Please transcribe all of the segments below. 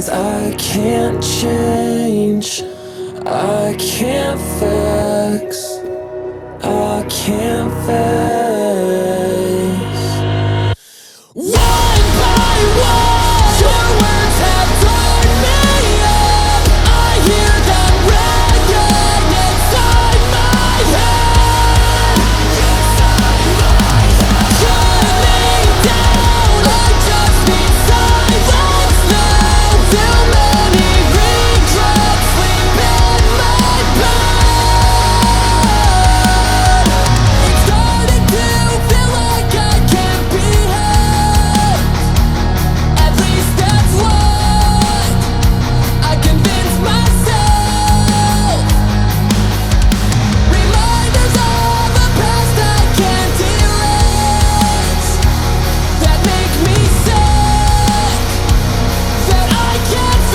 Things I can't change, I can't fix, I can't face. One by one, your words have torn me up. I hear them ringing inside my head. Shut me down, I just need silence now. Too many regrets sleep in my bed. It's starting to feel like I can't be helped. At least that's what I convince myself. Reminders of the past I can't erase, that make me sick, that I can't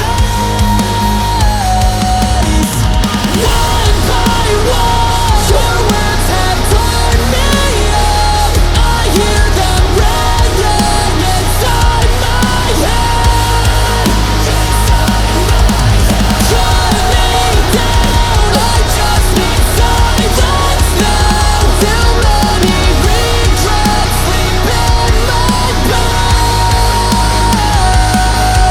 face. One by one, your words have torn me up. I hear them ringing inside my head. Shut me down, I just need silence now. Too many regrets sleep in my bed.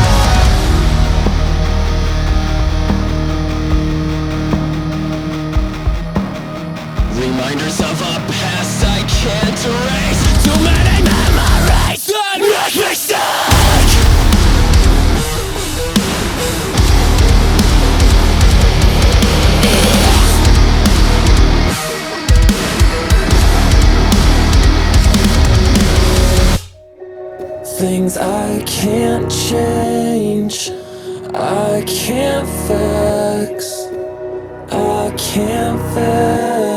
Reminders of a past I can't erase. Too many memories that make me sick. Things I can't change, I can't fix, I can't fix.